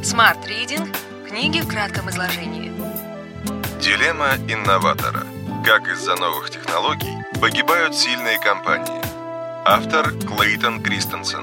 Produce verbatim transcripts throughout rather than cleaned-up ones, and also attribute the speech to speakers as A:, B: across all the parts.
A: Smart Reading – книги в кратком изложении.
B: Дилемма инноватора. Как из-за новых технологий погибают сильные компании. Автор Клейтон Кристенсен.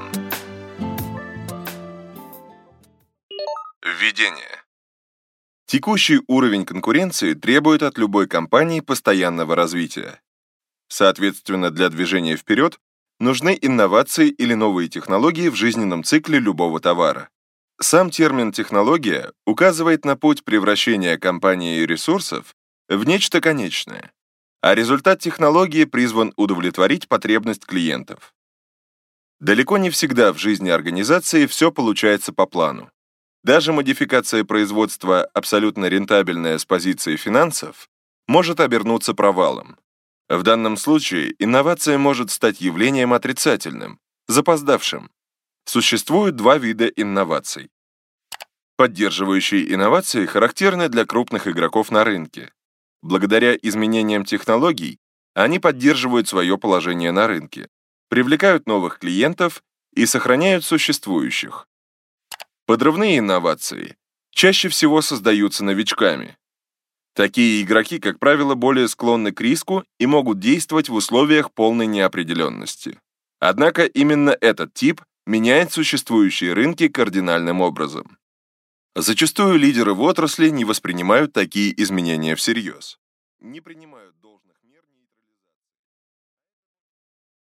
B: Введение. Текущий уровень конкуренции требует от любой компании постоянного развития. Соответственно, для движения вперед нужны инновации или новые технологии в жизненном цикле любого товара. Сам термин «технология» указывает на путь превращения компании и ресурсов в нечто конечное, а результат технологии призван удовлетворить потребность клиентов. Далеко не всегда в жизни организации все получается по плану. Даже модификация производства, абсолютно рентабельная с позиции финансов, может обернуться провалом. В данном случае инновация может стать явлением отрицательным, запоздавшим. Существует два вида инноваций. Поддерживающие инновации характерны для крупных игроков на рынке. Благодаря изменениям технологий они поддерживают свое положение на рынке, привлекают новых клиентов и сохраняют существующих. Подрывные инновации чаще всего создаются новичками. Такие игроки, как правило, более склонны к риску и могут действовать в условиях полной неопределенности. Однако именно этот тип меняет существующие рынки кардинальным образом. Зачастую лидеры в отрасли не воспринимают такие изменения всерьез. Не принимают